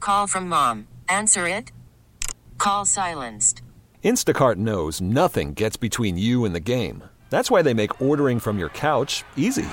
call from mom. Answer it. Call silenced. Instacart knows nothing gets between you and the game. That's why they make ordering from your couch easy.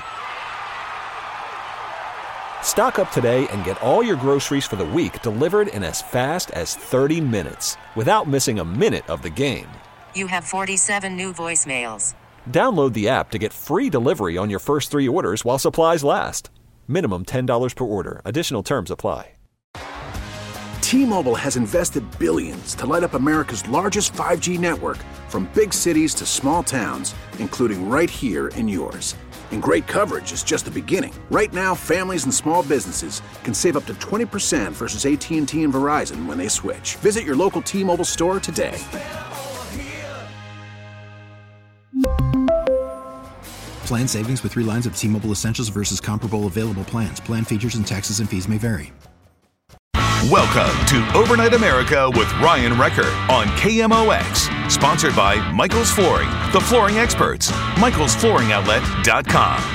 Stock up today and get all your groceries for the week delivered in as fast as 30 minutes without missing a minute of the game. You have 47 new voicemails. Download the app to get free delivery on your first 3 orders while supplies last. Minimum $10 per order. Additional terms apply. T-Mobile has invested billions to light up America's largest 5G network, from big cities to small towns, including right here in yours. And great coverage is just the beginning. Right now, families and small businesses can save up to 20% versus AT&T and Verizon when they switch. Visit your local T-Mobile store today. Plan savings with 3 lines of T-Mobile Essentials versus comparable available plans. Plan features and taxes and fees may vary. Welcome to Overnight America with Ryan Recker on KMOX. Sponsored by Michael's Flooring, the flooring experts. MichaelsFlooringOutlet.com.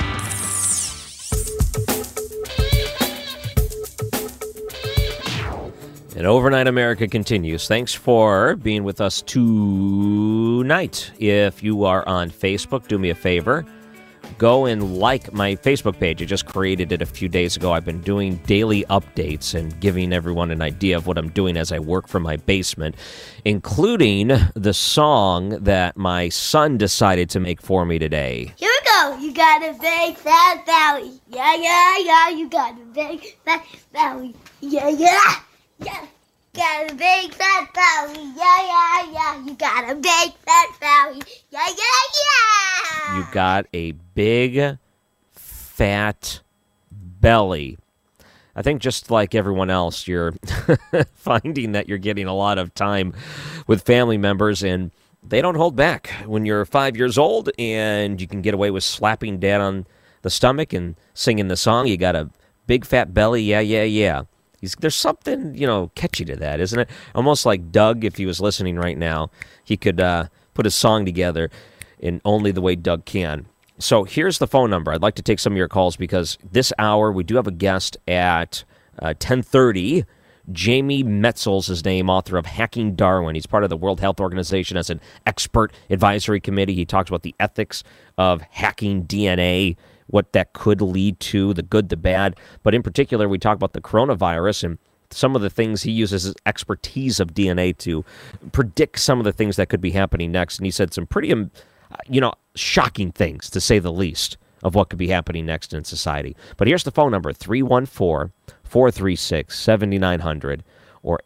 And Overnight America continues. Thanks for being with us tonight. If you are on Facebook, do me a favor. Go and like my Facebook page. I just created it a few days ago. I've been doing daily updates and giving everyone an idea of what I'm doing as I work from my basement, including the song that my son decided to make for me today. Here we go. You got a big fat belly. Yeah, yeah, yeah. You got a big fat belly. Yeah, yeah, yeah. Got a big fat belly, yeah, yeah, yeah. You got a big fat belly, yeah, yeah, yeah. You got a big fat belly. I think just like everyone else, you're finding that you're getting a lot of time with family members, and they don't hold back. When you're 5 years old and you can get away with slapping dad on the stomach and singing the song, you got a big fat belly, yeah, yeah, yeah. There's something, catchy to that, isn't it? Almost like Doug, if he was listening right now, he could put a song together in only the way Doug can. So here's the phone number. I'd like to take some of your calls because this hour we do have a guest at 10:30. Jamie Metzl is his name, author of Hacking Darwin. He's part of the World Health Organization as an expert advisory committee. He talks about the ethics of hacking DNA, what that could lead to, the good, the bad. But in particular, we talk about the coronavirus and some of the things he uses his expertise of DNA to predict some of the things that could be happening next. And he said some pretty, shocking things, to say the least, of what could be happening next in society. But here's the phone number, 314-436-7900 or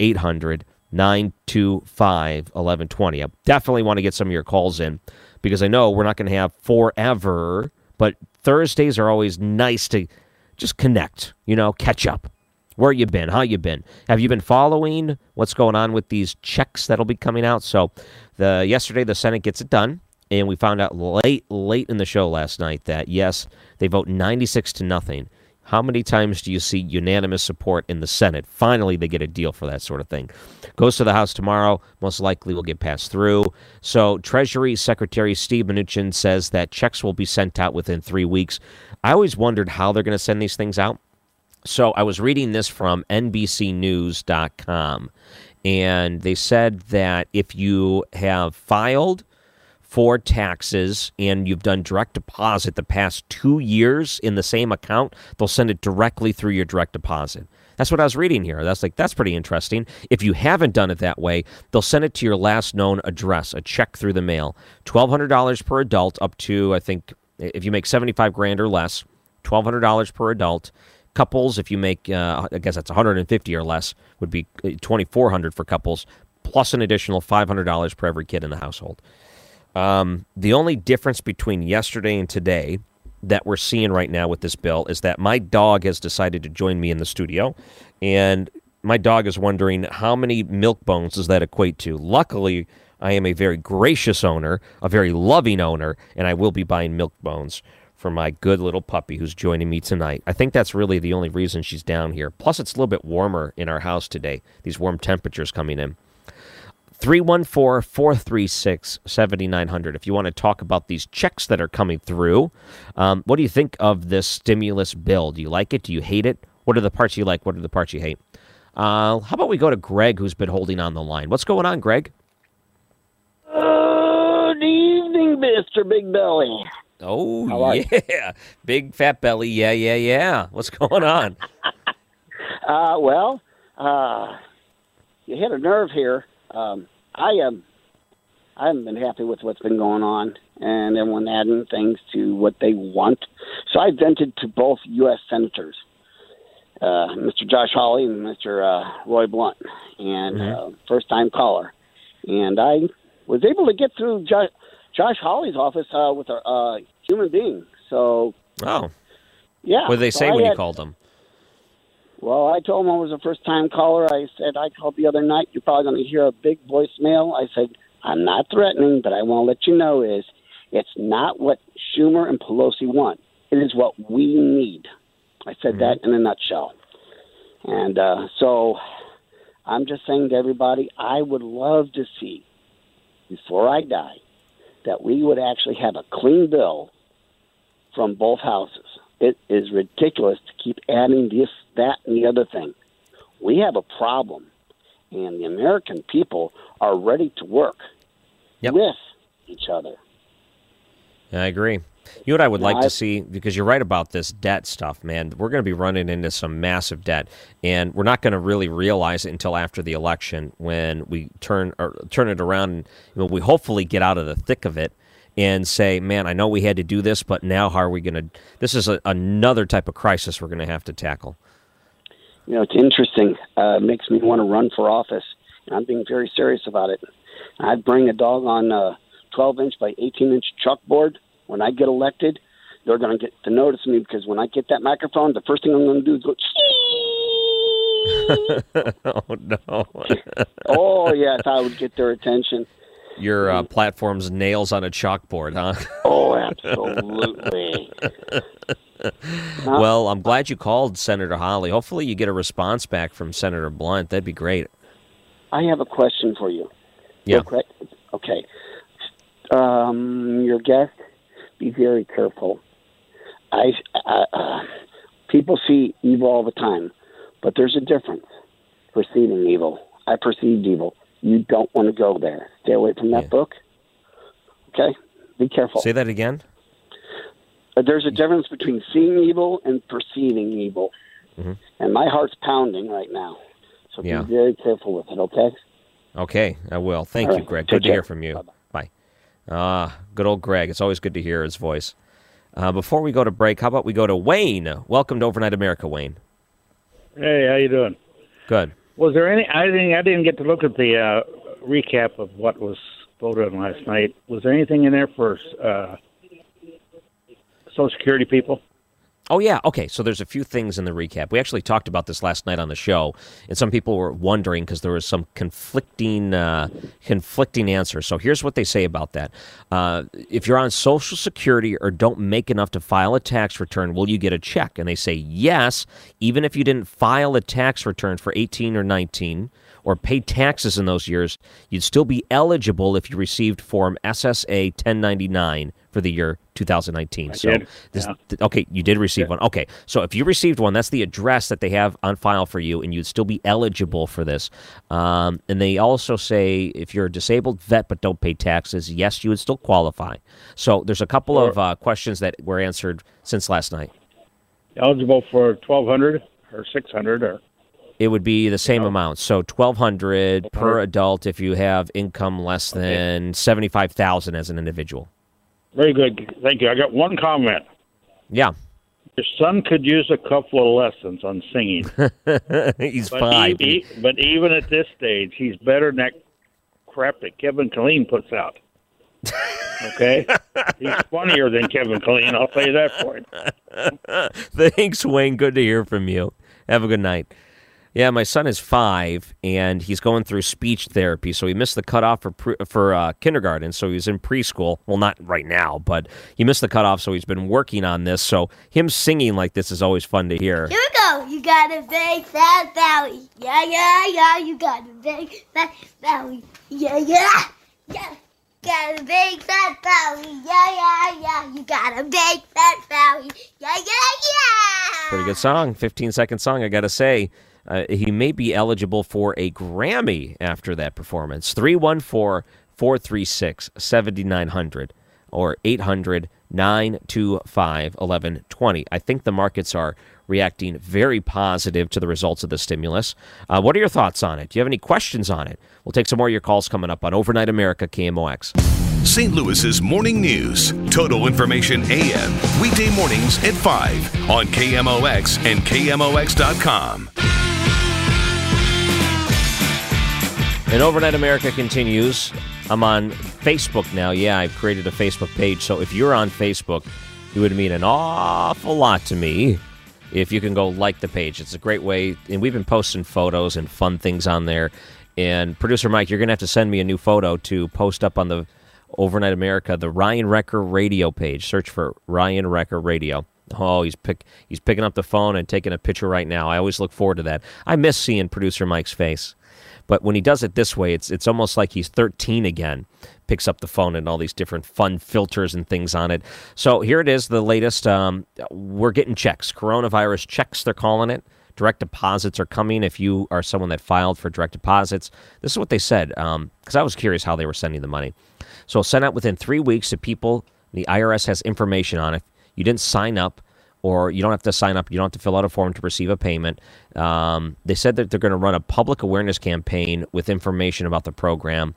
800-925-1120. I definitely want to get some of your calls in because I know we're not going to have forever, but Thursdays are always nice to just connect, catch up. Where you been? How you been? Have you been following what's going on with these checks that'll be coming out? So yesterday the Senate gets it done, and we found out late in the show last night that, yes, they vote 96-0. How many times do you see unanimous support in the Senate? Finally, they get a deal for that sort of thing. Goes to the House tomorrow. Most likely will get passed through. So Treasury Secretary Steve Mnuchin says that checks will be sent out within 3 weeks. I always wondered how they're going to send these things out. So I was reading this from NBCnews.com, and they said that if you have filed for taxes and you've done direct deposit the past 2 years in the same account, they'll send it directly through your direct deposit. That's what I was reading here. That's pretty interesting. If you haven't done it that way, they'll send it to your last known address, a check through the mail. $1,200 per adult, up to, I think, if you make $75,000 or less, $1,200 per adult. Couples, if you make, I guess that's $150 or less, would be $2,400 for couples, plus an additional $500 per every kid in the household. The only difference between yesterday and today that we're seeing right now with this bill is that my dog has decided to join me in the studio, and my dog is wondering how many milk bones does that equate to. Luckily, I am a very gracious owner, a very loving owner, and I will be buying milk bones for my good little puppy who's joining me tonight. I think that's really the only reason she's down here. Plus, it's a little bit warmer in our house today, these warm temperatures coming in. 314-436-7900. If you want to talk about these checks that are coming through, what do you think of this stimulus bill? Do you like it? Do you hate it? What are the parts you like? What are the parts you hate? How about we go to Greg, who's been holding on the line? What's going on, Greg? Good evening, Mr. Big Belly. Oh, yeah. Big fat belly. Yeah. What's going on? You hit a nerve here. I haven't been happy with what's been going on, and everyone adding things to what they want. So I vented to both U.S. senators, Mr. Josh Hawley and Mr. Roy Blunt, and first-time caller. And I was able to get through Josh Hawley's office with a human being. So, yeah. What did they say when you called them? Well, I told him I was a first-time caller. I said, I called the other night. You're probably going to hear a big voicemail. I said, I'm not threatening, but I want to let you know is it's not what Schumer and Pelosi want. It is what we need. I said that in a nutshell. And so I'm just saying to everybody, I would love to see, before I die, that we would actually have a clean bill from both houses. It is ridiculous to keep adding this, that, and the other thing. We have a problem, and the American people are ready to work with each other. I agree. You know what I would like to see, because you're right about this debt stuff, man. We're going to be running into some massive debt, and we're not going to really realize it until after the election when we turn it around and we hopefully get out of the thick of it and say, man, I know we had to do this, but now how are we going to – this is another type of crisis we're going to have to tackle. You know, it's interesting. It makes me want to run for office, and I'm being very serious about it. I'd bring a dog on a 12-inch by 18-inch chalkboard. When I get elected, they're going to get to notice me because when I get that microphone, the first thing I'm going to do is go, oh, no. Oh, yes, I would get their attention. Your platform's nails on a chalkboard, huh? Oh, absolutely. Well, I'm glad you called Senator Hawley. Hopefully you get a response back from Senator Blunt. That'd be great. I have a question for you. Yeah. Okay. Your guest, be very careful. People see evil all the time, but there's a difference. Perceiving evil. I perceived evil. You don't want to go there. Stay away from that book. Okay? Be careful. Say that again? There's a difference between seeing evil and perceiving evil. Mm-hmm. And my heart's pounding right now. So be very careful with it, okay? Okay, I will. Thank you, Greg. Good to hear from you. Bye. Good old Greg. It's always good to hear his voice. Before we go to break, how about we go to Wayne? Welcome to Overnight America, Wayne. Hey, how you doing? Good. Was there any? I didn't get to look at the recap of what was voted on last night. Was there anything in there for Social Security people? Oh, yeah. Okay, so there's a few things in the recap. We actually talked about this last night on the show, and some people were wondering because there was some conflicting answers. So here's what they say about that. If you're on Social Security or don't make enough to file a tax return, will you get a check? And they say yes, even if you didn't file a tax return for 18 or 19 or pay taxes in those years, you'd still be eligible if you received Form SSA 1099 for the year 2019. Okay, you did receive one. Okay, so if you received one, that's the address that they have on file for you, and you'd still be eligible for this. And they also say if you're a disabled vet but don't pay taxes, yes, you would still qualify. So there's a couple of questions that were answered since last night. Eligible for $1,200 or $600 or? It would be the same amount. So $1,200 per adult if you have income less than $75,000 as an individual. Very good. Thank you. I got one comment. Yeah. Your son could use a couple of lessons on singing. He's 5. But even at this stage, he's better than that crap that Kevin Killeen puts out. Okay? He's funnier than Kevin Killeen, I'll tell you that for him. Thanks, Wayne. Good to hear from you. Have a good night. Yeah, my son is 5, and he's going through speech therapy, so he missed the cutoff for kindergarten, so he's in preschool. Well, not right now, but he missed the cutoff, so he's been working on this. So him singing like this is always fun to hear. Here we go. You got a big fat belly. Yeah, yeah, yeah. You got a big fat belly. Yeah, yeah, yeah. Got a big fat belly. Yeah, yeah, yeah. You got a big fat belly. Yeah, yeah, yeah. Pretty good song. 15-second song, I got to say. He may be eligible for a Grammy after that performance. 314-436-7900 or 800-925-1120. I think the markets are reacting very positive to the results of the stimulus. What are your thoughts on it? Do you have any questions on it? We'll take some more of your calls coming up on Overnight America KMOX. St. Louis's Morning News. Total Information AM. Weekday mornings at 5 on KMOX and KMOX.com. And Overnight America continues. I'm on Facebook now. Yeah, I've created a Facebook page. So if you're on Facebook, it would mean an awful lot to me if you can go like the page. It's a great way. And we've been posting photos and fun things on there. And Producer Mike, you're going to have to send me a new photo to post up on the Overnight America, the Ryan Wrecker Radio page. Search for Ryan Wrecker Radio. Oh, he's picking up the phone and taking a picture right now. I always look forward to that. I miss seeing Producer Mike's face. But when he does it this way, it's almost like he's 13 again. Picks up the phone and all these different fun filters and things on it. So here it is, the latest. We're getting checks. Coronavirus checks, they're calling it. Direct deposits are coming if you are someone that filed for direct deposits. This is what they said, because I was curious how they were sending the money. So sent out within 3 weeks to people. The IRS has information on it. You didn't sign up, or you don't have to sign up. You don't have to fill out a form to receive a payment. They said that they're going to run a public awareness campaign with information about the program.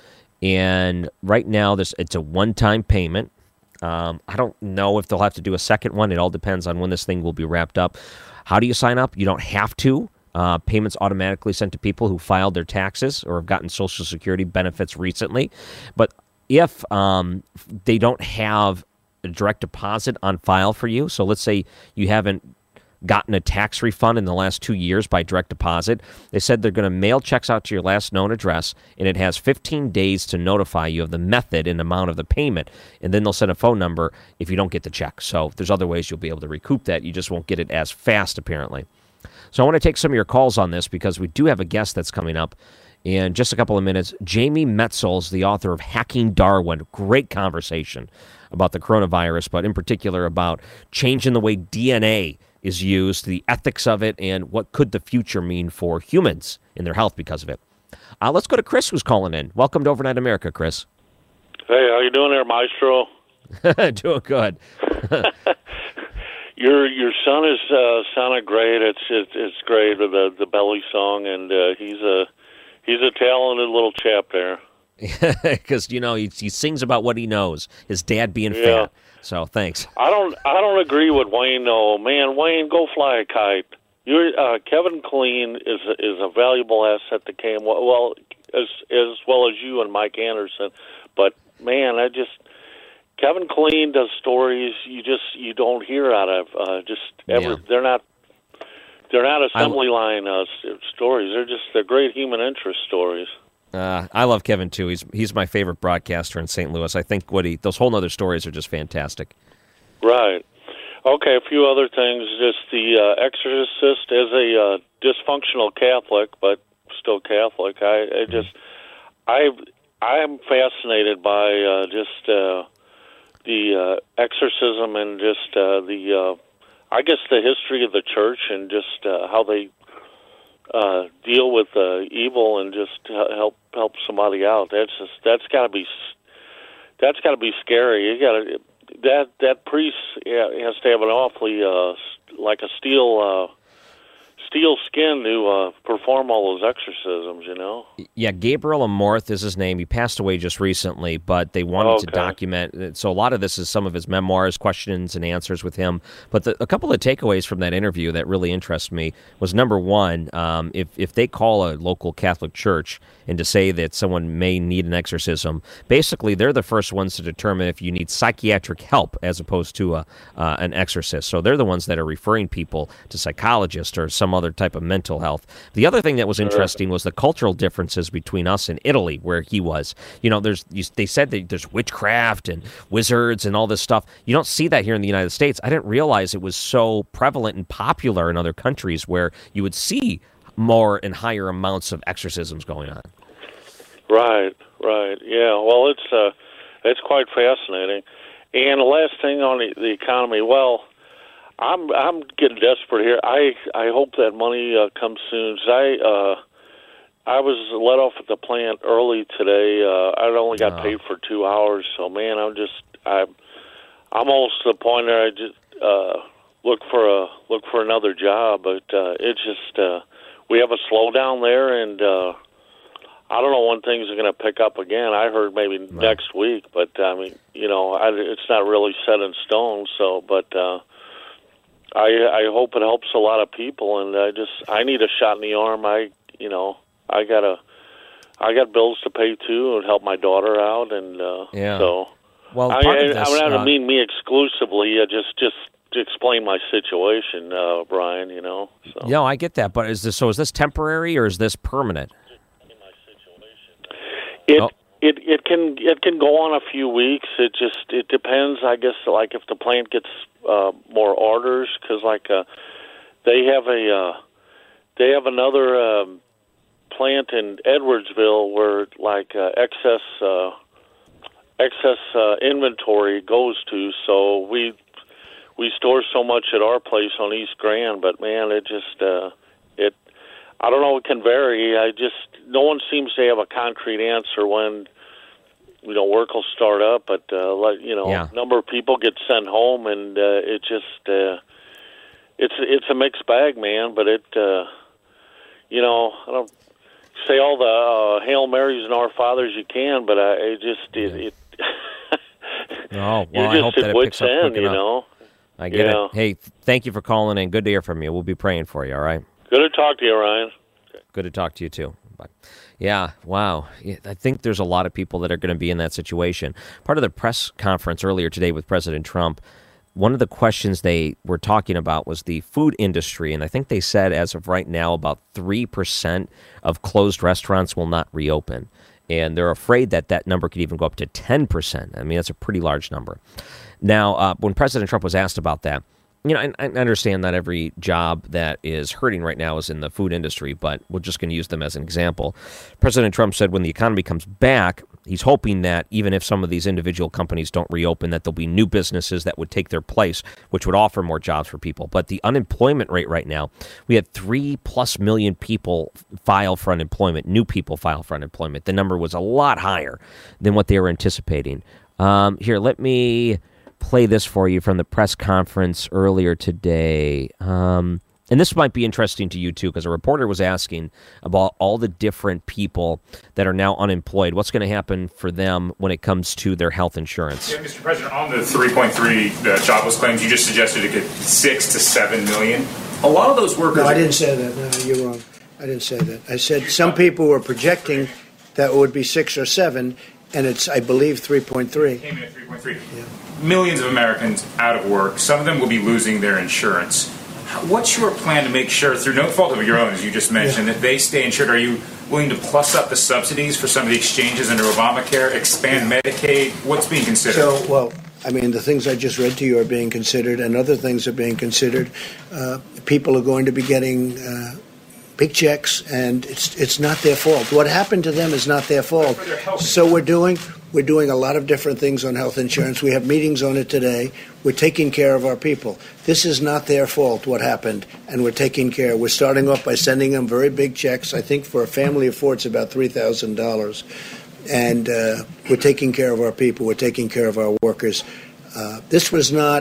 And right now, it's a one-time payment. I don't know if they'll have to do a second one. It all depends on when this thing will be wrapped up. How do you sign up? You don't have to. Payments automatically sent to people who filed their taxes or have gotten Social Security benefits recently. But if they don't have a direct deposit on file for you, so let's say you haven't gotten a tax refund in the last 2 years by direct deposit, they said they're going to mail checks out to your last known address, and it has 15 days to notify you of the method and amount of the payment, and then they'll send a phone number if you don't get the check. So there's other ways you'll be able to recoup that. You just won't get it as fast, apparently. So I want to take some of your calls on this because we do have a guest that's coming up in just a couple of minutes. Jamie Metzl is the author of Hacking Darwin. Great conversation about the coronavirus, but in particular about changing the way DNA is used, the ethics of it, and what could the future mean for humans in their health because of it. Let's go to Chris, who's calling in. Welcome to Overnight America, Chris. Hey, how you doing there, Maestro? Doing good. Your son is sounded great. It's great with the belly song, and he's a talented little chap there. Because he sings about what he knows. His dad being fat. So thanks. I don't agree with Wayne though. Man, Wayne, go fly a kite. Kevin Killeen is a valuable asset to KMOX, as well as you and Mike Anderson. But man, Kevin Killeen does stories you don't hear out of They're not assembly line stories. They're great human interest stories. I love Kevin too. He's my favorite broadcaster in St. Louis. I think those whole other stories are just fantastic. Right. Okay. A few other things. Just the Exorcist as a dysfunctional Catholic, but still Catholic. I am fascinated by the exorcism and the history of the church and just how they deal with evil and just help somebody out. That's got to be scary. You got that priest has to have an awfully like a steel skin to perform all those exorcisms, Yeah, Gabriel Amorth is his name. He passed away just recently, but they wanted to document. So a lot of this is some of his memoirs, questions and answers with him. But a couple of takeaways from that interview that really interest me was, number one, if they call a local Catholic church and to say that someone may need an exorcism, basically they're the first ones to determine if you need psychiatric help as opposed to an exorcist. So they're the ones that are referring people to psychologists or some other type of mental health. The other thing that was interesting was the cultural differences between us and Italy, where he was. They said that there's witchcraft and wizards and all this stuff. You don't see that here in the United States. I didn't realize it was so prevalent and popular in other countries where you would see more and higher amounts of exorcisms going on. Right. Yeah. Well, it's quite fascinating. And the last thing on the economy. Well, I'm getting desperate here. I hope that money comes soon. I was let off at the plant early today. I only got paid for 2 hours, so man, I'm almost to the point where I just look for another job. But it's just we have a slowdown there, and I don't know when things are going to pick up again. I heard maybe next week, but I mean, it's not really set in stone. So, but I hope it helps a lot of people, and I need a shot in the arm. I got bills to pay too, and help my daughter out, and so. Well, I don't mean me exclusively. Just to explain my situation, Brian. So. No, I get that, but is this temporary or is this permanent? It can go on a few weeks. It depends, I guess. Like if the plant gets more orders, because they have another plant in Edwardsville where excess inventory goes to. So we store so much at our place on East Grand, but man, I don't know. It can vary. No one seems to have a concrete answer when work will start up. But number of people get sent home, and it's a mixed bag, man. But I don't say all the Hail Marys and Our Fathers you can, but I hope that it picks up quick enough. I get it. Hey, thank you for calling in. Good to hear from you. We'll be praying for you. All right. Good to talk to you, Ryan. Good to talk to you, too. Bye. Yeah, wow. I think there's a lot of people that are going to be in that situation. Part of the press conference earlier today with President Trump, one of the questions they were talking about was the food industry, and I think they said as of right now about 3% of closed restaurants will not reopen, and they're afraid that number could even go up to 10%. I mean, that's a pretty large number. Now, when President Trump was asked about that, I understand that every job that is hurting right now is in the food industry, but we're just going to use them as an example. President Trump said when the economy comes back, he's hoping that even if some of these individual companies don't reopen, that there'll be new businesses that would take their place, which would offer more jobs for people. But the unemployment rate right now, we had 3+ million people file for unemployment, new people file for unemployment. The number was a lot higher than what they were anticipating. Here, let me play this for you from the press conference earlier today. And this might be interesting to you, too, because a reporter was asking about all the different people that are now unemployed. What's going to happen for them when it comes to their health insurance? Yeah, Mr. President, on the 3.3 jobless claims, you just suggested it could 6 to 7 million. A lot of those workers... No, I didn't say that. No, you're wrong. I didn't say that. I said some people were projecting that it would be 6 or 7, and it's, I believe, 3.3. It came in at 3.3. Yeah. Millions of Americans out of work. Some of them will be losing their insurance. What's your plan to make sure, through no fault of your own, as you just mentioned, that they stay insured? Are you willing to plus up the subsidies for some of the exchanges under Obamacare, expand Medicaid? What's being considered? The things I just read to you are being considered, and other things are being considered. People are going to be getting big checks, and it's not their fault. What happened to them is not their fault. So we're doing a lot of different things on health insurance. We have meetings on it today. We're taking care of our people. This is not their fault, what happened, and we're taking care. We're starting off by sending them very big checks. I think for a family of 4, it's about $3,000. And we're taking care of our people. We're taking care of our workers. This was not,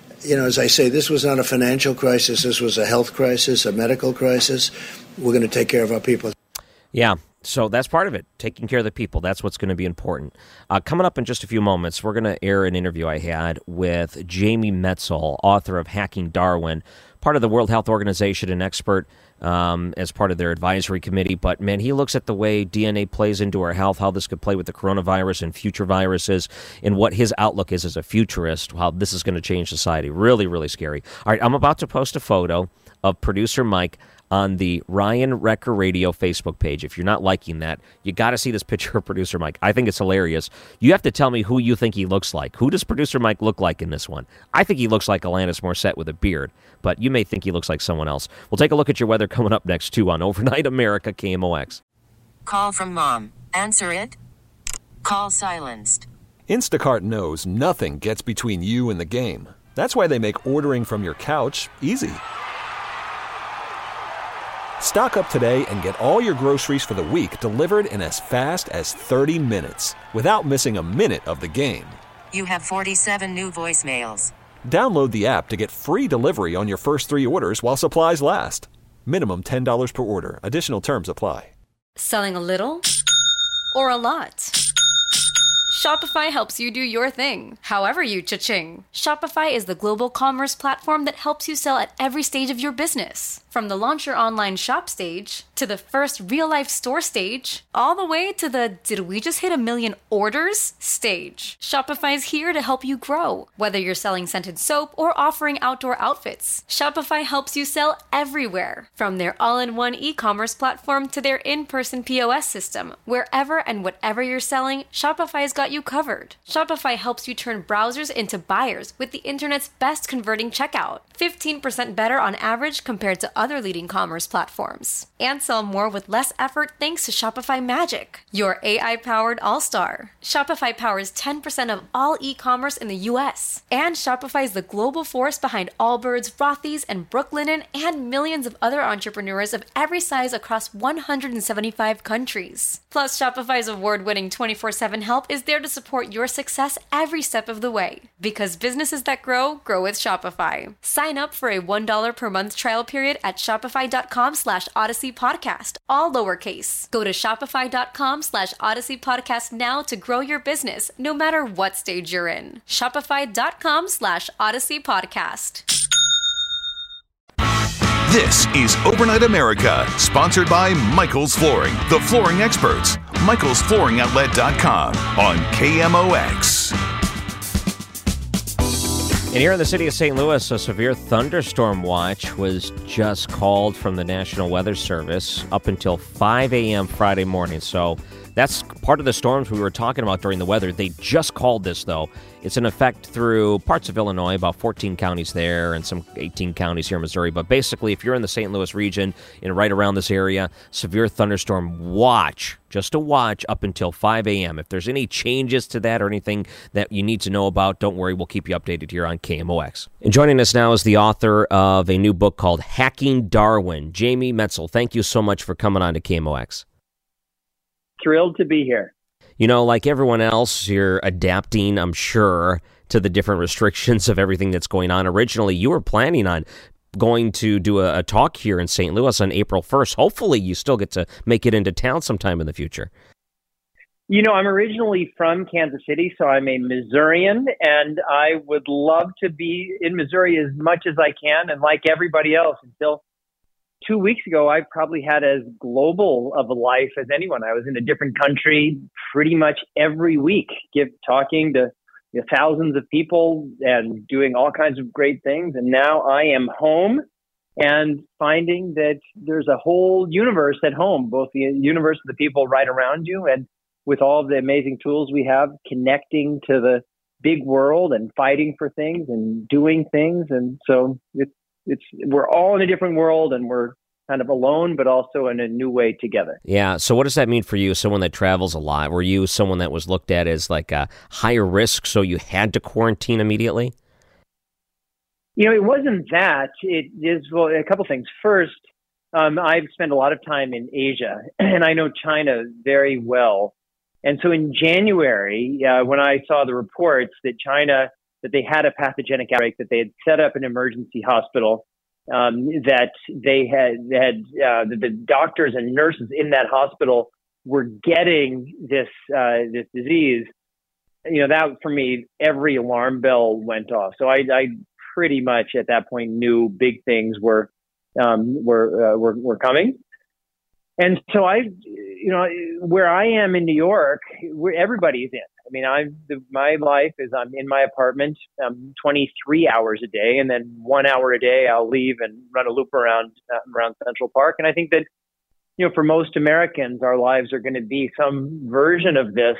as I say, this was not a financial crisis. This was a health crisis, a medical crisis. We're going to take care of our people. Yeah. So that's part of it, taking care of the people. That's what's going to be important. Coming up in just a few moments, we're going to air an interview I had with Jamie Metzl, author of Hacking Darwin, part of the World Health Organization, an expert as part of their advisory committee. But, man, he looks at the way DNA plays into our health, how this could play with the coronavirus and future viruses, and what his outlook is as a futurist, how this is going to change society. Really, really scary. All right, I'm about to post a photo of producer Mike on the Ryan Wrecker Radio Facebook page. If you're not liking that, you got to see this picture of producer Mike. I think it's hilarious. You have to tell me who you think he looks like. Who does producer Mike look like in this one? I think he looks like Alanis Morissette with a beard, but you may think he looks like someone else. We'll take a look at your weather coming up next, too, on Overnight America KMOX. Call from mom. Answer it. Call silenced. Instacart knows nothing gets between you and the game. That's why they make ordering from your couch easy. Stock up today and get all your groceries for the week delivered in as fast as 30 minutes without missing a minute of the game. You have 47 new voicemails. Download the app to get free delivery on your first 3 orders while supplies last. Minimum $10 per order. Additional terms apply. Selling a little or a lot? Shopify helps you do your thing, however you cha-ching. Shopify is the global commerce platform that helps you sell at every stage of your business. From the launch your online shop stage, to the first real-life store stage, all the way to the did we just hit 1 million orders stage. Shopify is here to help you grow. Whether you're selling scented soap or offering outdoor outfits, Shopify helps you sell everywhere. From their all-in-one e-commerce platform to their in-person POS system, wherever and whatever you're selling, Shopify's got you covered. Shopify helps you turn browsers into buyers with the internet's best converting checkout. 15% better on average compared to other leading commerce platforms. And sell more with less effort thanks to Shopify Magic, your AI-powered all-star. Shopify powers 10% of all e-commerce in the US. And Shopify is the global force behind Allbirds, Rothy's, and Brooklinen, and millions of other entrepreneurs of every size across 175 countries. Plus, Shopify's award-winning 24/7 help is there to support your success every step of the way. Because businesses that grow, grow with Shopify. Sign up for a $1 per month trial period at shopify.com/Odyssey Podcast, all lowercase. Go to shopify.com/Odyssey Podcast now to grow your business, no matter what stage you're in. Shopify.com/Odyssey Podcast. This is Overnight America, sponsored by Michael's Flooring, the flooring experts. MichaelsFlooringOutlet.com on KMOX. And here in the city of St. Louis, a severe thunderstorm watch was just called from the National Weather Service up until 5 a.m. Friday morning. So that's part of the storms we were talking about during the weather. They just called this, though. It's in effect through parts of Illinois, about 14 counties there and some 18 counties here in Missouri. But basically, if you're in the St. Louis region and right around this area, severe thunderstorm watch, just a watch up until 5 a.m. If there's any changes to that or anything that you need to know about, don't worry, we'll keep you updated here on KMOX. And joining us now is the author of a new book called Hacking Darwin, Jamie Metzl. Thank you so much for coming on to KMOX. Thrilled to be here. You know, like everyone else, you're adapting, I'm sure, to the different restrictions of everything that's going on. Originally, you were planning on going to do a talk here in St. Louis on April 1st. Hopefully, you still get to make it into town sometime in the future. You know, I'm originally from Kansas City, so I'm a Missourian, and I would love to be in Missouri as much as I can. And like everybody else, until 2 weeks ago, I probably had as global of a life as anyone. I was in a different country pretty much every week, talking to thousands of people and doing all kinds of great things. And now I am home and finding that there's a whole universe at home, both the universe of the people right around you and with all of the amazing tools we have, connecting to the big world and fighting for things and doing things. And so we're all in a different world, and we're kind of alone, but also in a new way together. Yeah. So what does that mean for you, someone that travels a lot? Were you someone that was looked at as like a higher risk, so you had to quarantine immediately? You know, it wasn't that. It is, well, a couple things. First, I've spent a lot of time in Asia, and I know China very well. And so in January, when I saw the reports that China, that they had a pathogenic outbreak, that they had set up an emergency hospital, that they had the doctors and nurses in that hospital were getting this disease. You know, that for me, every alarm bell went off. So I pretty much at that point knew big things were coming. And so where I am in New York, where everybody's in. I mean, my life is I'm in my apartment 23 hours a day, and then 1 hour a day I'll leave and run a loop around Central Park. And I think that, you know, for most Americans, our lives are going to be some version of this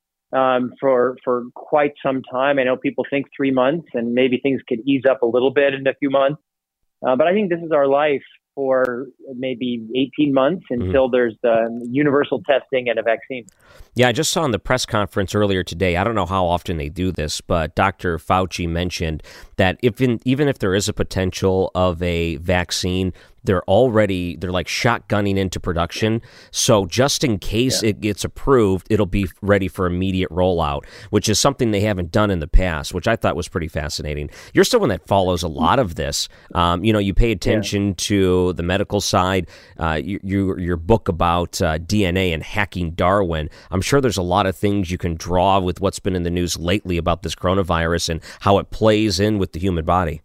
for quite some time. I know people think 3 months, and maybe things could ease up a little bit in a few months, but I think this is our life for maybe 18 months until there's universal testing and a vaccine. Yeah, I just saw in the press conference earlier today, I don't know how often they do this, but Dr. Fauci mentioned that even if there is a potential of a vaccine, they're like shotgunning into production. So just in case it gets approved, it'll be ready for immediate rollout, which is something they haven't done in the past, which I thought was pretty fascinating. You're someone that follows a lot of this. You pay attention to the medical side. Your book about DNA and hacking Darwin. I'm sure there's a lot of things you can draw with what's been in the news lately about this coronavirus and how it plays in with the human body.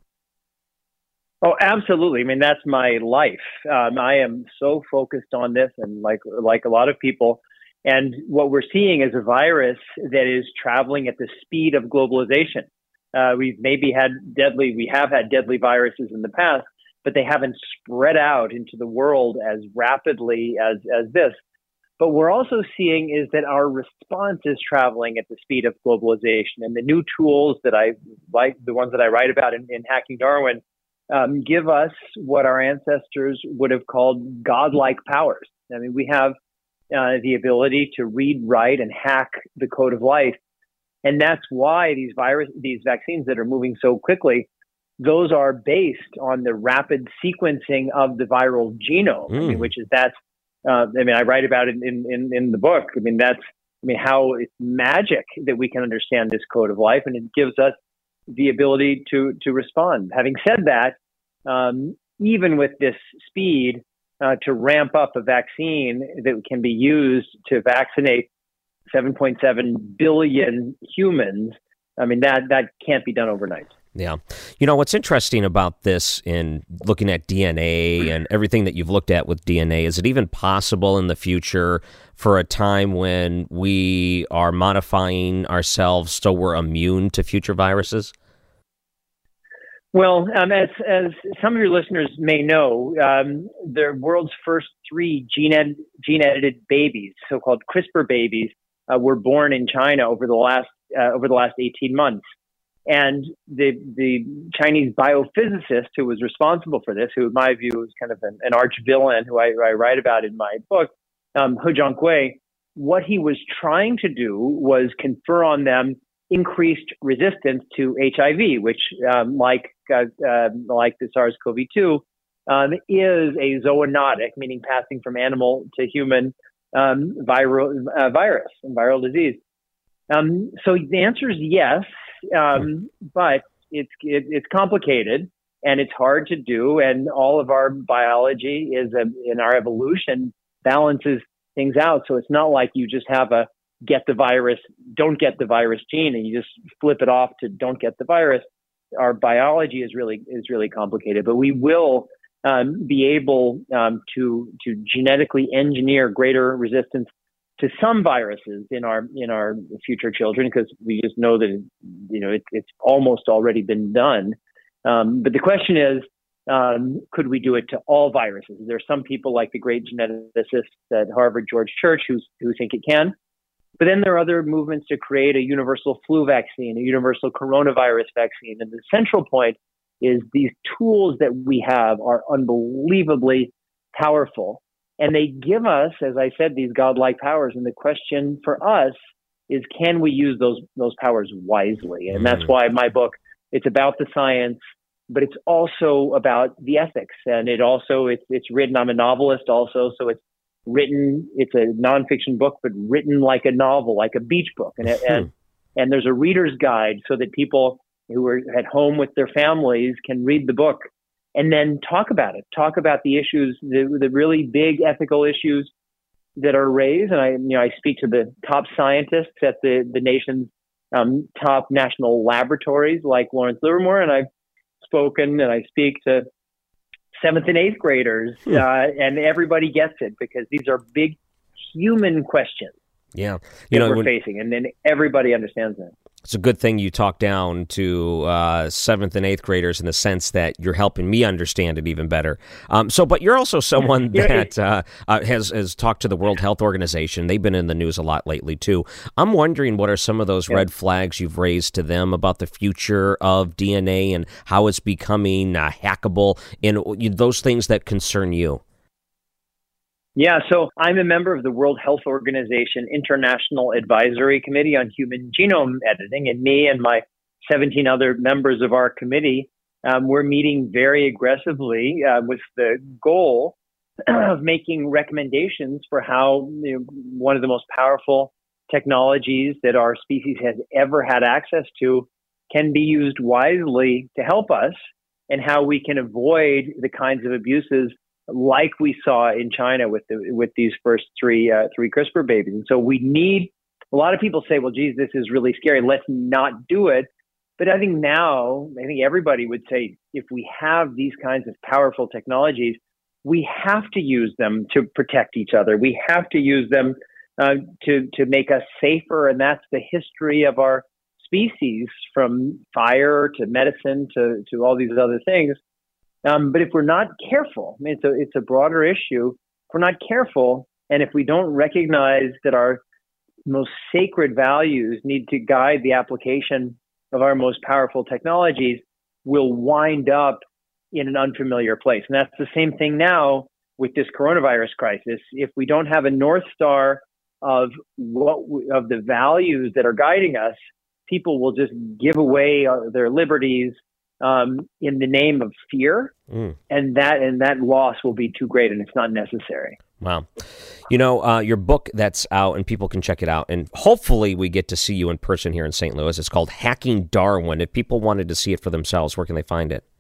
Oh, absolutely. I mean, that's my life. I am so focused on this, and like a lot of people. And what we're seeing is a virus that is traveling at the speed of globalization. We have had deadly viruses in the past, but they haven't spread out into the world as rapidly as this. But we're also seeing is that our response is traveling at the speed of globalization. And the new tools that I like, the ones that I write about in Hacking Darwin, give us what our ancestors would have called godlike powers. I mean, we have the ability to read, write, and hack the code of life. And that's why these vaccines that are moving so quickly, those are based on the rapid sequencing of the viral genome, I write about it in the book. How it's magic that we can understand this code of life, and it gives us the ability to respond. Having said that, even with this speed to ramp up a vaccine that can be used to vaccinate 7.7 billion humans, that can't be done overnight. Yeah. What's interesting about this in looking at DNA and everything that you've looked at with DNA, is it even possible in the future for a time when we are modifying ourselves so we're immune to future viruses? Well, as some of your listeners may know, the world's first 3 gene-edited babies, so-called CRISPR babies, were born in China over the last 18 months. And the Chinese biophysicist who was responsible for this, who in my view is kind of an arch villain, who I write about in my book, He Jiankui, what he was trying to do was confer on them increased resistance to HIV, which, like the SARS-CoV-2, is a zoonotic, meaning passing from animal to human virus and viral disease. So the answer is yes, but it's complicated and it's hard to do, and all of our biology in our evolution balances things out. So it's not like you just have a get the virus, don't get the virus gene, and you just flip it off to don't get the virus. Our biology is really complicated, but we will be able to genetically engineer greater resistance to some viruses in our future children, because we just know that it's almost already been done. But the question is, could we do it to all viruses? There are some people like the great geneticists at Harvard, George Church, who think it can. But then there are other movements to create a universal flu vaccine, a universal coronavirus vaccine. And the central point is these tools that we have are unbelievably powerful. And they give us, as I said, these godlike powers. And the question for us is, can we use those powers wisely? And that's why my book, it's about the science, but it's also about the ethics. And it's written, I'm a novelist also, so it's a nonfiction book, but written like a novel, like a beach book. And there's a reader's guide so that people who are at home with their families can read the book and then talk about the issues, the really big ethical issues that are raised. And I speak to the top scientists at the nation's top national laboratories like Lawrence Livermore, and I've spoken and I speak to 7th and 8th graders, and everybody gets it, because these are big human questions. Yeah, we're facing, and then everybody understands that. It's a good thing you talk down to 7th and 8th graders in the sense that you're helping me understand it even better. But you're also someone that has talked to the World Health Organization. They've been in the news a lot lately, too. I'm wondering what are some of those red flags you've raised to them about the future of DNA and how it's becoming hackable and those things that concern you. Yeah, so I'm a member of the World Health Organization International Advisory Committee on Human Genome Editing, and me and my 17 other members of our committee, we're meeting very aggressively with the goal of making recommendations for how one of the most powerful technologies that our species has ever had access to can be used wisely to help us, and how we can avoid the kinds of abuses like we saw in China with these first three CRISPR babies. And so we need, a lot of people say, well, geez, this is really scary. Let's not do it. But I think everybody would say, if we have these kinds of powerful technologies, we have to use them to protect each other. We have to use them to make us safer. And that's the history of our species, from fire to medicine to all these other things. But if we're not careful, it's a broader issue. If we're not careful, and if we don't recognize that our most sacred values need to guide the application of our most powerful technologies, we'll wind up in an unfamiliar place. And that's the same thing now with this coronavirus crisis. If we don't have a North Star of the values that are guiding us, people will just give away their liberties in the name of fear, and that loss will be too great, and it's not necessary. Wow. Your book that's out, and people can check it out, and hopefully we get to see you in person here in St. Louis. It's called Hacking Darwin. If people wanted to see it for themselves, where can they find it?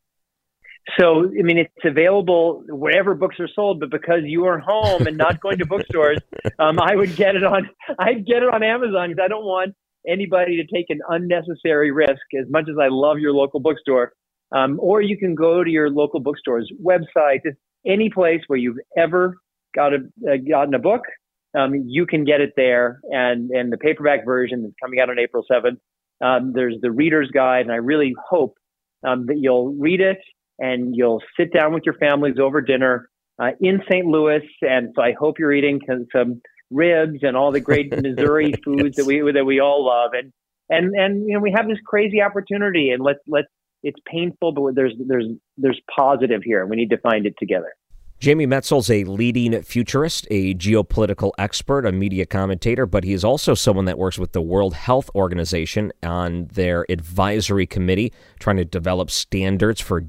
So, it's available wherever books are sold, but because you are home and not going to bookstores, I'd get it on Amazon, because I don't want anybody to take an unnecessary risk, as much as I love your local bookstore. Or you can go to your local bookstore's website, just any place where you've ever gotten a book, you can get it there. And the paperback version is coming out on April 7th. There's the reader's guide, and I really hope that you'll read it and you'll sit down with your families over dinner in St. Louis. And so I hope you're eating some ribs and all the great Missouri foods that we all love, and we have this crazy opportunity, and let's it's painful, but there's positive here, and we need to find it together. Jamie Metzl's a leading futurist, a geopolitical expert, a media commentator, but he is also someone that works with the World Health Organization on their advisory committee, trying to develop standards for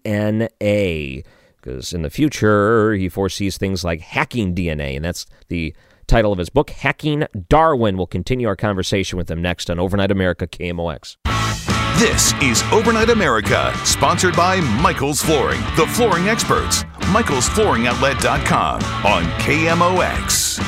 DNA, because in the future he foresees things like hacking DNA, and that's the title of his book, Hacking Darwin. We'll continue our conversation with him next on Overnight America KMOX. This is Overnight America, sponsored by Michael's Flooring, the flooring experts. Michael'sFlooringOutlet.com on KMOX.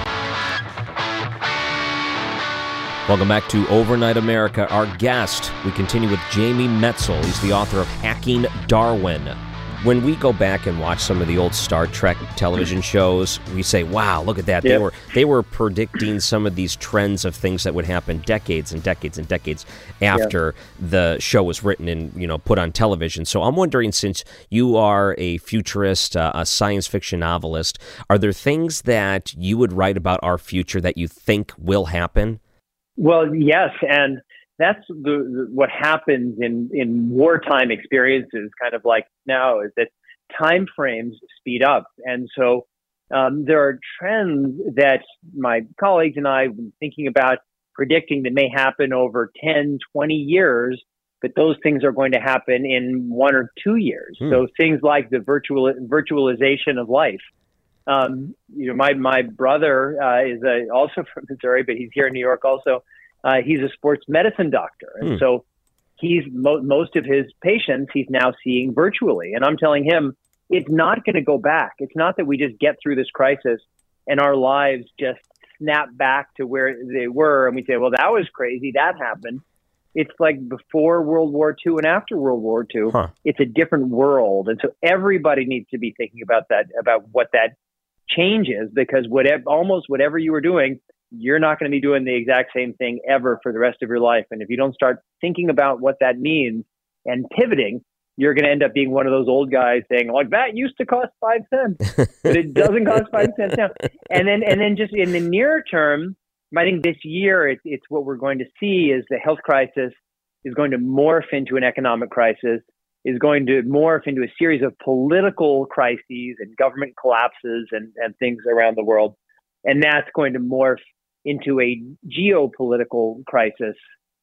Welcome back to Overnight America. Our guest, we continue with Jamie Metzl. He's the author of Hacking Darwin. When we go back and watch some of the old Star Trek television shows, we say, wow, look at that. Yep. They were predicting some of these trends of things that would happen decades and decades and decades after the show was written and put on television. So I'm wondering, since you are a futurist, a science fiction novelist, are there things that you would write about our future that you think will happen? Well, yes, and that's what happens in wartime experiences, kind of like now, is that time frames speed up. And so there are trends that my colleagues and I have been thinking about predicting that may happen over 10, 20 years, but those things are going to happen in 1 or 2 years. So things like the virtualization of life. My brother is also from Missouri, but he's here in New York also. He's a sports medicine doctor. And so he's most of his patients he's now seeing virtually. And I'm telling him, it's not going to go back. It's not that we just get through this crisis and our lives just snap back to where they were. And we say, well, that was crazy. That happened. It's like before World War II and after World War II. It's a different world. And so everybody needs to be thinking about that, about what that change is, because almost whatever you were doing you're not going to be doing the exact same thing ever for the rest of your life. And if you don't start thinking about what that means and pivoting, you're going to end up being one of those old guys saying, like, that used to cost 5 cents, but it doesn't cost 5 cents now. And then just in the near term, I think this year, it's what we're going to see is the health crisis is going to morph into an economic crisis, is going to morph into a series of political crises and government collapses and things around the world. And that's going to morph into a geopolitical crisis.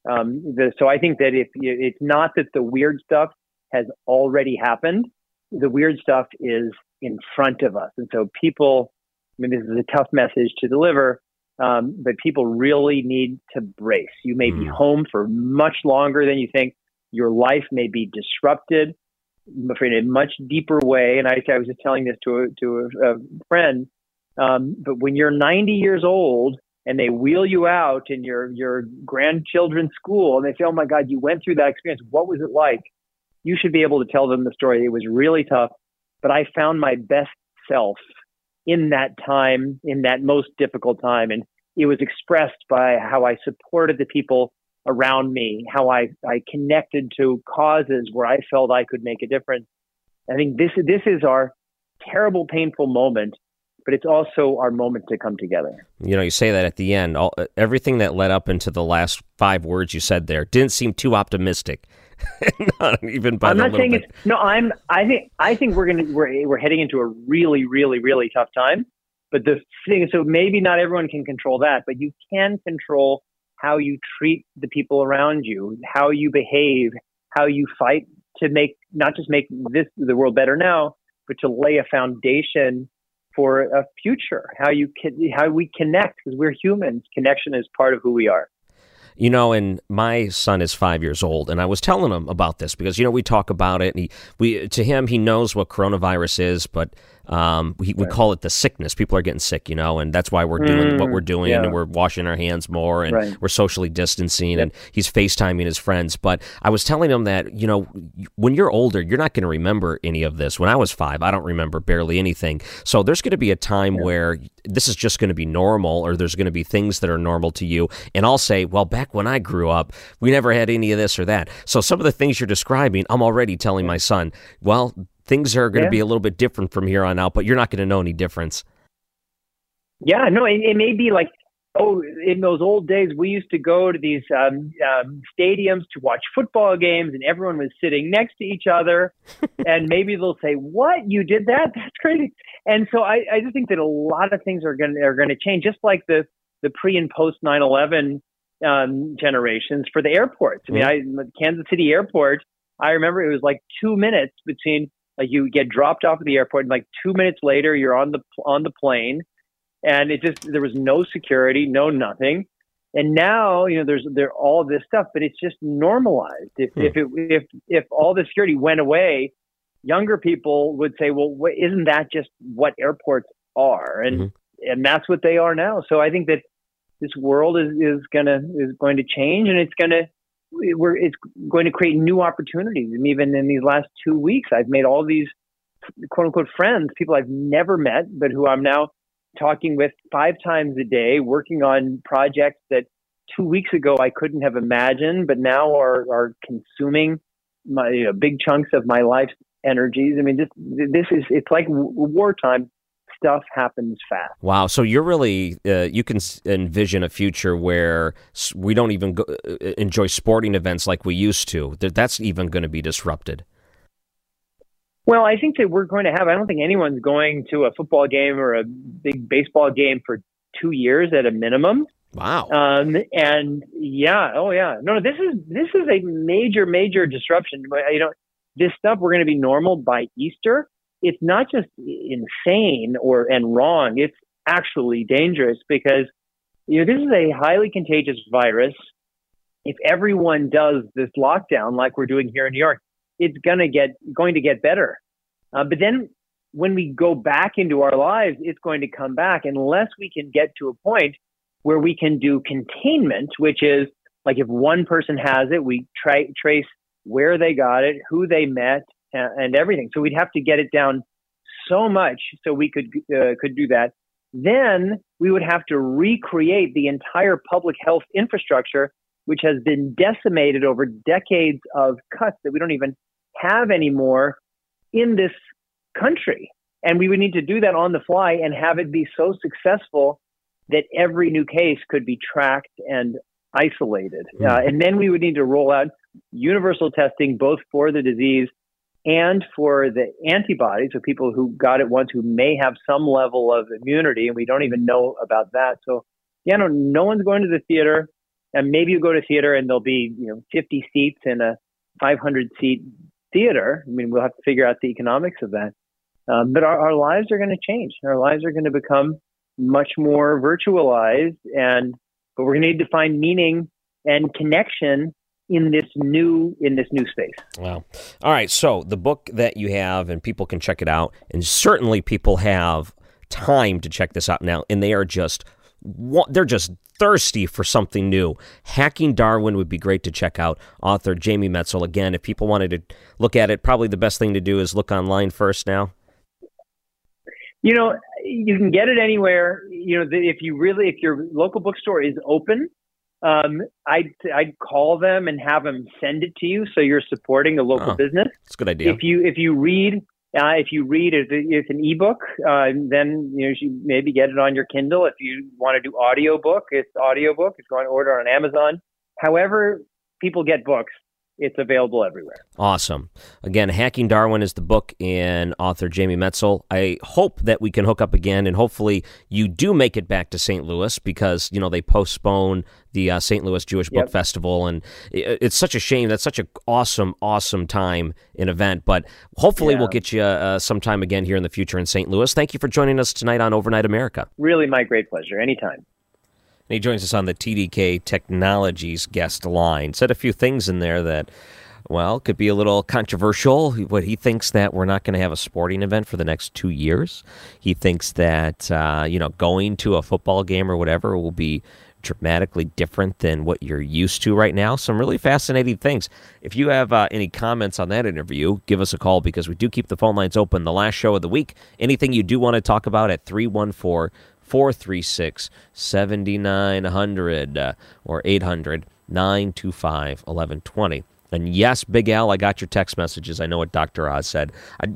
So I think that if it's not that the weird stuff has already happened, the weird stuff is in front of us. And so people, I mean, this is a tough message to deliver, but people really need to brace. You may be home for much longer than you think. Your life may be disrupted in a much deeper way. And I was just telling this to a friend. But when you're 90 years old and they wheel you out in your grandchildren's school and they say, oh my God, you went through that experience. What was it like? You should be able to tell them the story. It was really tough, but I found my best self in that time, in that most difficult time. And it was expressed by how I supported the people around me, how I connected to causes where I felt I could make a difference. I think this is our terrible, painful moment, but it's also our moment to come together. You know, you say that at the end, everything that led up into the last 5 words you said there didn't seem too optimistic. Not even by I'm not saying bit. it's no. I think we're heading into a really, really, really tough time. But the thing is, so maybe not everyone can control that, but you can control how you treat the people around you, how you behave, how you fight to not just make the world better now, but to lay a foundation for a future. How we connect, because we're humans. Connection is part of who we are. You know, and my son is 5 years old, and I was telling him about this because, you know, we talk about it, and to him, he knows what coronavirus is, but we call it the sickness. People are getting sick, you know, and that's why we're doing what we're doing, and we're washing our hands more, and we're socially distancing, and he's FaceTiming his friends. But I was telling him that, you know, when you're older, you're not going to remember any of this. When I was 5, I don't remember barely anything. So there's going to be a time where this is just going to be normal, or there's going to be things that are normal to you. And I'll say, well, back when I grew up, we never had any of this or that. So some of the things you're describing, I'm already telling my son, well, things are going to be a little bit different from here on out, but you're not going to know any difference. Yeah, no, it may be like, oh, in those old days, we used to go to these stadiums to watch football games, and everyone was sitting next to each other. And maybe they'll say, what? You did that? That's crazy. And so I just think that a lot of things are going to change, just like the pre and post 9/11 generations for the airports. I mean, Kansas City Airport, I remember it was like 2 minutes between, like, you get dropped off at the airport, and like 2 minutes later, you're on the plane, and there was no security, no nothing. And now, you know, there's all this stuff, but it's just normalized. If all the security went away, younger people would say, well, isn't that just what airports are? And that's what they are now. So I think that this world is going to change, and it's going to create new opportunities. And even in these last 2 weeks, I've made all these quote unquote friends, people I've never met, but who I'm now talking with 5 times a day, working on projects that 2 weeks ago I couldn't have imagined, but now are consuming my big chunks of my life's energies. I mean, it's like wartime. Stuff happens fast. Wow. So you're really, you can envision a future where we don't even enjoy sporting events like we used to. That's even going to be disrupted. Well, I think that we're going to have, I don't think anyone's going to a football game or a big baseball game for 2 years at a minimum. Wow. And yeah, oh yeah. No, this is a major disruption. You know, this stuff, we're going to be normal by Easter. It's not just insane and wrong. It's actually dangerous because, you know, this is a highly contagious virus. If everyone does this lockdown like we're doing here in New York, it's going to get better. But then when we go back into our lives, it's going to come back unless we can get to a point where we can do containment, which is like if one person has it, we trace where they got it, who they met, and everything. So we'd have to get it down so much so we could do that. then we would have to recreate the entire public health infrastructure, which has been decimated over decades of cuts that we don't even have anymore in this country. And we would need to do that on the fly and have it be so successful that every new case could be tracked and isolated. And then we would need to roll out universal testing, both for the disease and for the antibodies, so people who got it once who may have some level of immunity, and we don't even know about that. So, no one's going to the theater, and maybe you go to theater and there'll be 50 seats in a 500-seat theater. I mean, we'll have to figure out the economics of that. But our lives are going to change. Our lives are going to become much more virtualized, but we're going to need to find meaning and connection in this new space. Wow. All right. So the book that you have, and people can check it out, and certainly people have time to check this out now, and they're just thirsty for something new. Hacking Darwin would be great to check out. Author Jamie Metzl. Again, if people wanted to look at it, probably the best thing to do is look online first now. You can get it anywhere. If your local bookstore is open, I'd call them and have them send it to you, so you're supporting a local business. That's a good idea. If you read it's an ebook, then you should maybe get it on your Kindle. If you want to do audiobook, it's audiobook. It's going to order on Amazon. However people get books, it's available everywhere. Awesome. Again, Hacking Darwin is the book, and author Jamie Metzl. I hope that we can hook up again, and hopefully you do make it back to St. Louis, because, they postpone the St. Louis Jewish Book Festival, and it's such a shame. That's such an awesome, awesome time and event, but hopefully we'll get you sometime again here in the future in St. Louis. Thank you for joining us tonight on Overnight America. Really my great pleasure. Anytime. And he joins us on the TDK Technologies guest line. Said a few things in there that, could be a little controversial. What he thinks that we're not going to have a sporting event for the next 2 years. He thinks that, going to a football game or whatever will be dramatically different than what you're used to right now. Some really fascinating things. If you have any comments on that interview, give us a call, because we do keep the phone lines open. The last show of the week. Anything you do want to talk about at 314-436-7900 or 800-925-1120. And yes, Big Al, I got your text messages. I know what Dr. Oz said. A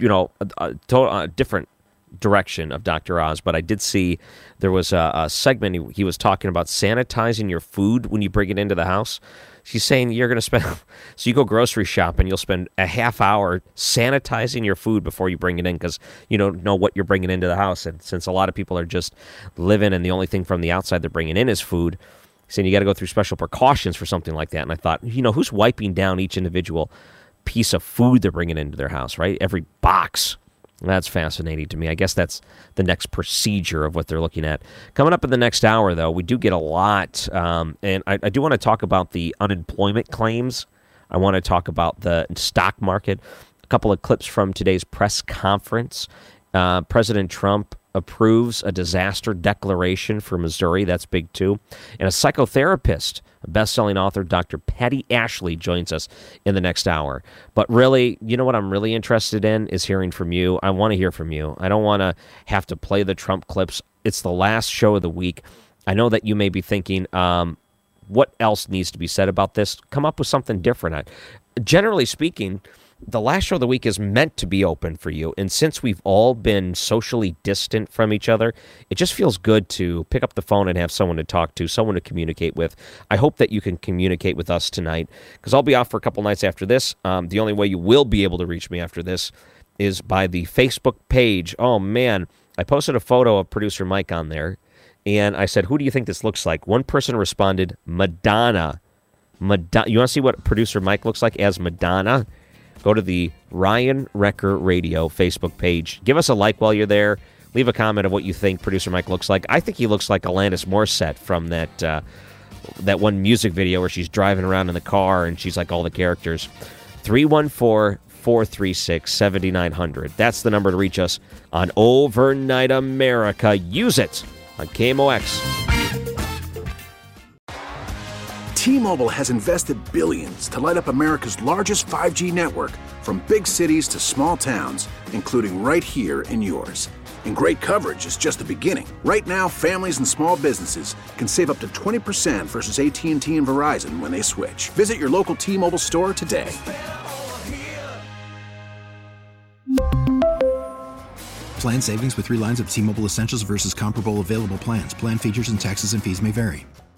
different direction of Dr. Oz, but I did see there was a segment he was talking about sanitizing your food when you bring it into the house. She's saying you're going to spend, so you go grocery shopping, you'll spend a half hour sanitizing your food before you bring it in, because you don't know what you're bringing into the house. And since a lot of people are just living and the only thing from the outside they're bringing in is food, saying you got to go through special precautions for something like that. And I thought, who's wiping down each individual piece of food they're bringing into their house, right? Every box. That's fascinating to me. I guess that's the next procedure of what they're looking at. Coming up in the next hour, though, we do get a lot, and I do want to talk about the unemployment claims. I want to talk about the stock market. A couple of clips from today's press conference. President Trump approves a disaster declaration for Missouri. That's big, too. And a psychotherapist, a best-selling author, Dr. Patty Ashley, joins us in the next hour. But really, what I'm really interested in is hearing from you. I want to hear from you. I don't want to have to play the Trump clips. It's the last show of the week. I know that you may be thinking, what else needs to be said about this? Come up with something different. Generally speaking, the last show of the week is meant to be open for you. And since we've all been socially distant from each other, it just feels good to pick up the phone and have someone to talk to, someone to communicate with. I hope that you can communicate with us tonight, because I'll be off for a couple nights after this. The only way you will be able to reach me after this is by the Facebook page. Oh, man. I posted a photo of producer Mike on there, and I said, who do you think this looks like? One person responded, Madonna. You want to see what producer Mike looks like as Madonna? Go to the Ryan Wrecker Radio Facebook page. Give us a like while you're there. Leave a comment of what you think producer Mike looks like. I think he looks like Alanis Morissette from that one music video where she's driving around in the car and she's like all the characters. 314-436-7900. That's the number to reach us on Overnight America. Use it on KMOX. T-Mobile has invested billions to light up America's largest 5G network, from big cities to small towns, including right here in yours. And great coverage is just the beginning. Right now, families and small businesses can save up to 20% versus AT&T and Verizon when they switch. Visit your local T-Mobile store today. Plan savings with 3 lines of T-Mobile Essentials versus comparable available plans. Plan features and taxes and fees may vary.